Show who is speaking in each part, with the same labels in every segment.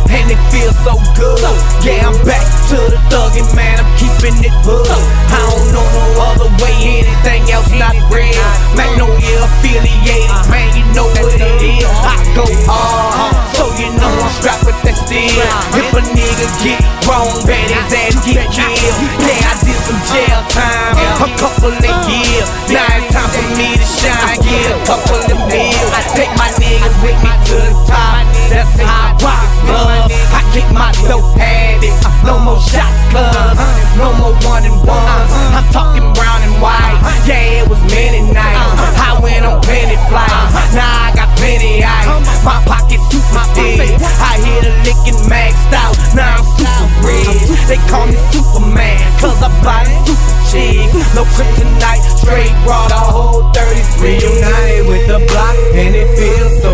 Speaker 1: and it feels so good. Yeah, I'm back to the thuggin', man, I'm keeping it hood. I don't know no other way, anything else not real. Magnolia affiliated, man, you know what it is. I go hard, so you know I'm strapped with that steel. If a nigga get wrong, man, his ass get killed. Yeah, I did some jail time, a couple of years. Now it's time for me to shine, get a couple of meals. Take my niggas with me to the top, that's how I rock, love. I kick my dope habit, no more shots, cuz no more 1-and-1s. I'm talking brown and white, yeah, it was many nights. I went on plenty flights, now I got plenty ice. My pocket's super dead, I hit a lick and maxed out. Now I'm super rich, they call me Superman, cause I buy super cheap. No kryptonite, straight raw, the whole 33. Reunited with the block, and it feels so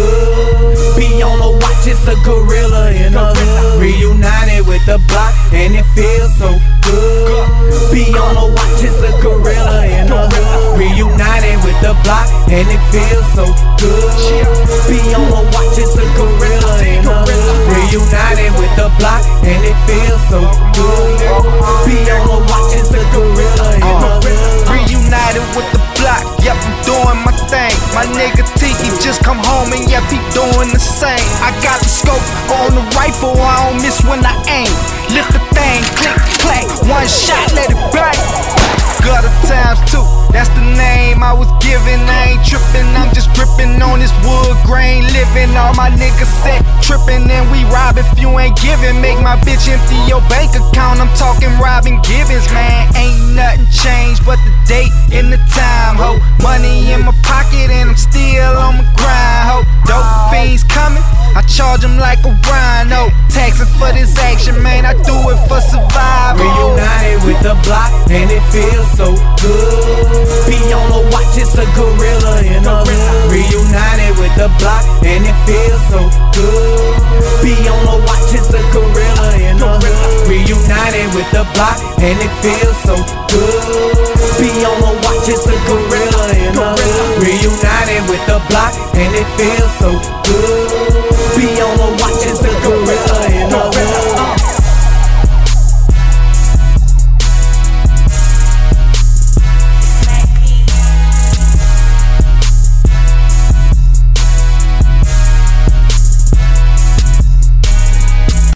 Speaker 1: good. Be on the watch, it's a gorilla in the hood. Reunited with the block, and it feels so good. Be on the watch, it's a gorilla in the hood. Reunited with the block, and it feels so good. Be on the watch, it's a gorilla in the hood. Reunited with the block, and it feels so good. Be on the watch, it's a gorilla in the hood.
Speaker 2: Reunited with the block, yep, I'm doing my thing. My nigga Tiki just come home and yep, he doing the same. I got the scope on the rifle, I don't miss when I aim. Lift the thing, click, clack, one shot, let it bang. Gutter times 2, that's the name I was given. I ain't trippin', I'm just grippin' on this wood grain living. All my niggas set trippin' and we rob if you ain't giving. Make my bitch empty your bank account, I'm talking Robin Givens, man. Ain't nothing changed but the date and the time, ho. Money in my pocket and I'm still on my grind, ho. Dope fiends coming, I charge them like a rhino. Taxing for this action, man, I do it for survival.
Speaker 1: Reunited with the block, and it feels so good. Be on the watch, it's a gorilla in the hood. Reunited with the block, and it feels so good. Be on the watch, it's a gorilla in the hood. Reunited with the block, and it feels so good. Be on the watch, it's a gorilla in the hood. Reunited with the block, and it feels so good.